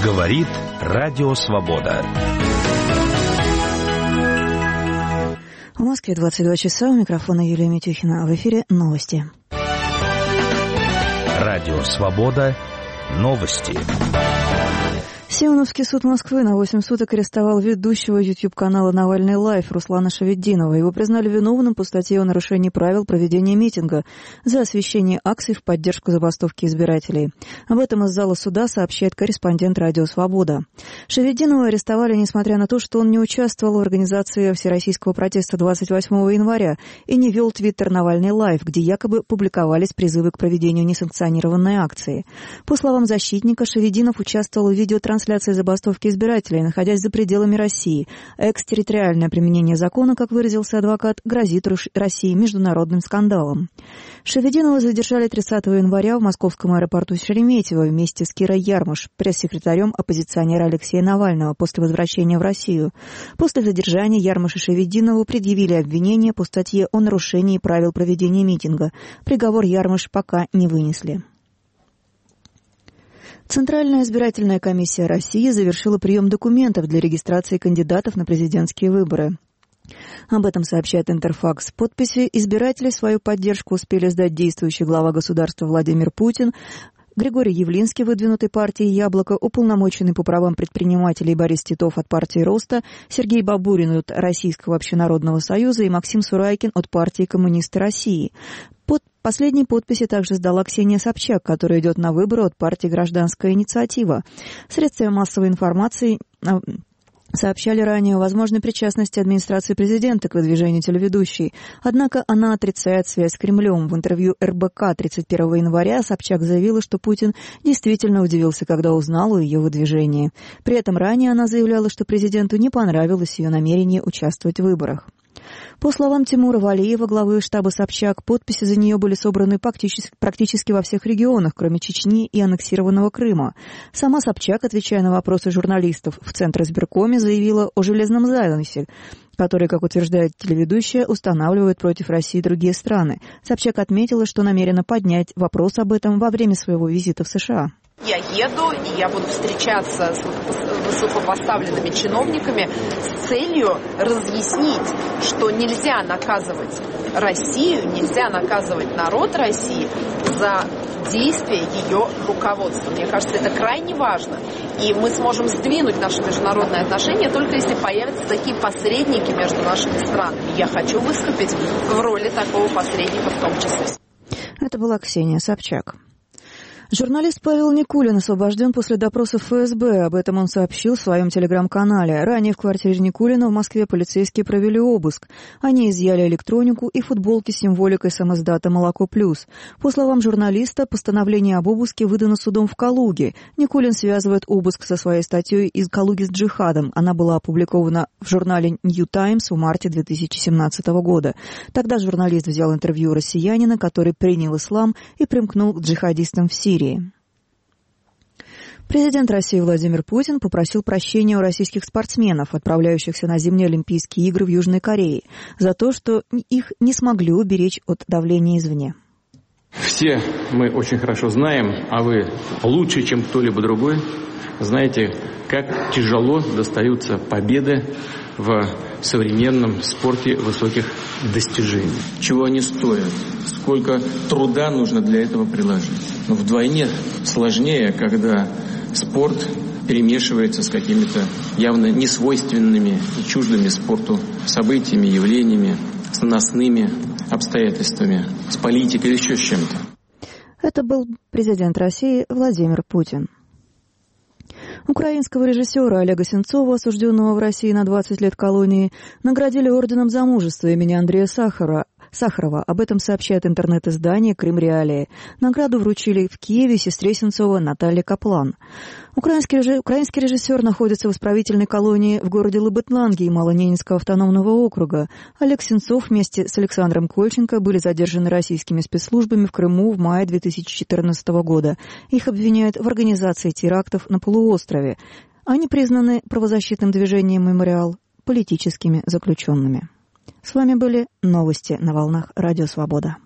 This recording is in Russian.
Говорит Радио Свобода. В Москве 22 часа. У микрофона Юлия Митюхина. В эфире новости. Радио Свобода. Новости. Симоновский суд Москвы на 8 суток арестовал ведущего YouTube-канала «Навальный Лайв» Руслана Шаведдинова. Его признали виновным по статье о нарушении правил проведения митинга за освещение акций в поддержку забастовки избирателей. Об этом из зала суда сообщает корреспондент «Радио Свобода». Шаведдинова арестовали, несмотря на то, что он не участвовал в организации всероссийского протеста 28 января и не вел твиттер «Навальный Лайв», где якобы публиковались призывы к проведению несанкционированной акции. По словам защитника, Шаведдинов участвовал в видеотрансляции забастовки избирателей, находясь за пределами России. Экстерриториальное применение закона, как выразился адвокат, грозит России международным скандалом. Шаведдинова задержали 30 января в московском аэропорту Шереметьево вместе с Кирой Ярмаш, пресс-секретарем оппозиционера Алексея Навального, после возвращения в Россию. После задержания Ярмаш и Шаведдинову предъявили обвинение по статье о нарушении правил проведения митинга. Приговор Ярмаш пока не вынесли. Центральная избирательная комиссия России завершила прием документов для регистрации кандидатов на президентские выборы. Об этом сообщает Интерфакс. Подписи избирателей свою поддержку успели сдать действующий глава государства Владимир Путин, Григорий Явлинский, выдвинутый партией «Яблоко», уполномоченный по правам предпринимателей Борис Титов от партии «Роста», Сергей Бабурин от Российского общенародного союза и Максим Сурайкин от партии «Коммунисты России». Последние подписи также сдала Ксения Собчак, которая идет на выборы от партии «Гражданская инициатива». Средства массовой информации сообщали ранее о возможной причастности администрации президента к выдвижению телеведущей. Однако она отрицает связь с Кремлем. В интервью РБК 31 января Собчак заявила, что Путин действительно удивился, когда узнал о ее выдвижении. При этом ранее она заявляла, что президенту не понравилось ее намерение участвовать в выборах. По словам Тимура Валеева, главы штаба Собчак, подписи за нее были собраны практически во всех регионах, кроме Чечни и аннексированного Крыма. Сама Собчак, отвечая на вопросы журналистов в Центризбиркоме, заявила о железном заносе, который, как утверждает телеведущая, устанавливают против России другие страны. Собчак отметила, что намерена поднять вопрос об этом во время своего визита в США. Я еду, и я буду встречаться с высокопоставленными чиновниками с целью разъяснить, что нельзя наказывать Россию, нельзя наказывать народ России за действия ее руководства. Мне кажется, это крайне важно. И мы сможем сдвинуть наши международные отношения только если появятся такие посредники между нашими странами. Я хочу выступить в роли такого посредника в том числе. Это была Ксения Собчак. Журналист Павел Никулин освобожден после допроса ФСБ. Об этом он сообщил в своем телеграм-канале. Ранее в квартире Никулина в Москве полицейские провели обыск. Они изъяли электронику и футболки с символикой самиздата «Молоко плюс». По словам журналиста, постановление об обыске выдано судом в Калуге. Никулин связывает обыск со своей статьей «Из Калуги с джихадом». Она была опубликована в журнале New Times в марте 2017 года. Тогда журналист взял интервью у россиянина, который принял ислам и примкнул к джихадистам в Сирии. Президент России Владимир Путин попросил прощения у российских спортсменов, отправляющихся на зимние Олимпийские игры в Южной Корее, за то, что их не смогли уберечь от давления извне. Все мы очень хорошо знаем, а вы лучше, чем кто-либо другой, знаете, как тяжело достаются победы в современном спорте высоких достижений. Чего они стоят, сколько труда нужно для этого приложить. Но вдвойне сложнее, когда спорт перемешивается с какими-то явно несвойственными и чуждыми спорту событиями, явлениями, с наносными обстоятельствами, с политикой или еще с чем-то. Это был президент России Владимир Путин. Украинского режиссера Олега Сенцова, осужденного в России на 20 лет колонии, наградили орденом за мужество имени Андрея Сахарова. Об этом сообщает интернет-издание «Крым Реалии». Награду вручили в Киеве сестре Сенцова Наталье Каплан. Украинский режиссер находится в исправительной колонии в городе Лыбытланге Малоненецкого автономного округа. Олег Сенцов вместе с Александром Кольченко были задержаны российскими спецслужбами в Крыму в мае 2014 года. Их обвиняют в организации терактов на полуострове. Они признаны правозащитным движением «Мемориал» политическими заключенными. С вами были новости на волнах Радио Свобода.